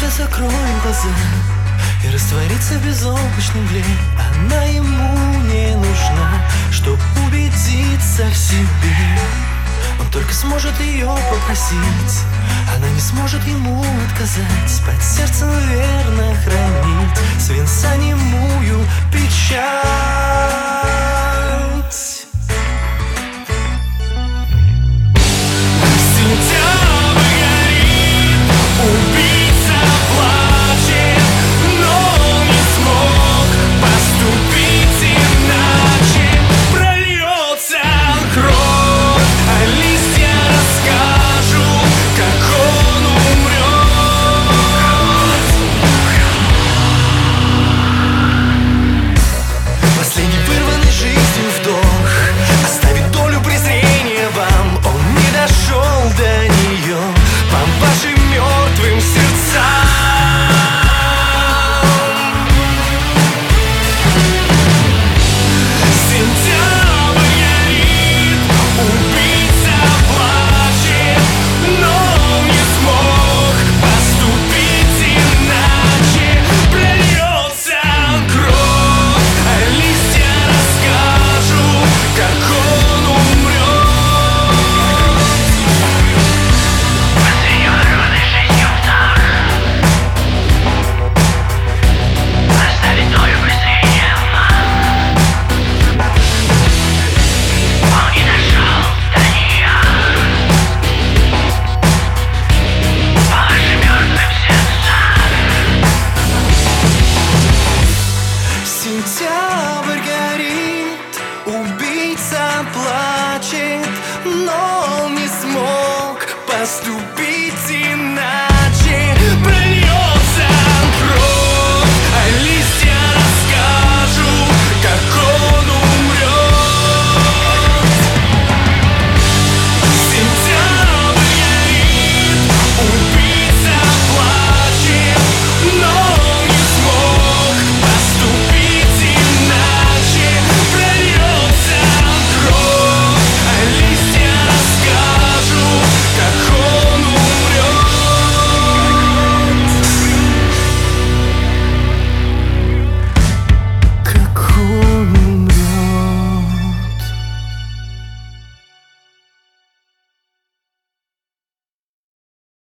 Тихо закроем глаза и раствориться в безоблачной мгле. Она ему не нужна, чтоб убедиться в себе. Он только сможет ее попросить, она не сможет ему отказать. Под сердцем верно хранить свинца немую печаль.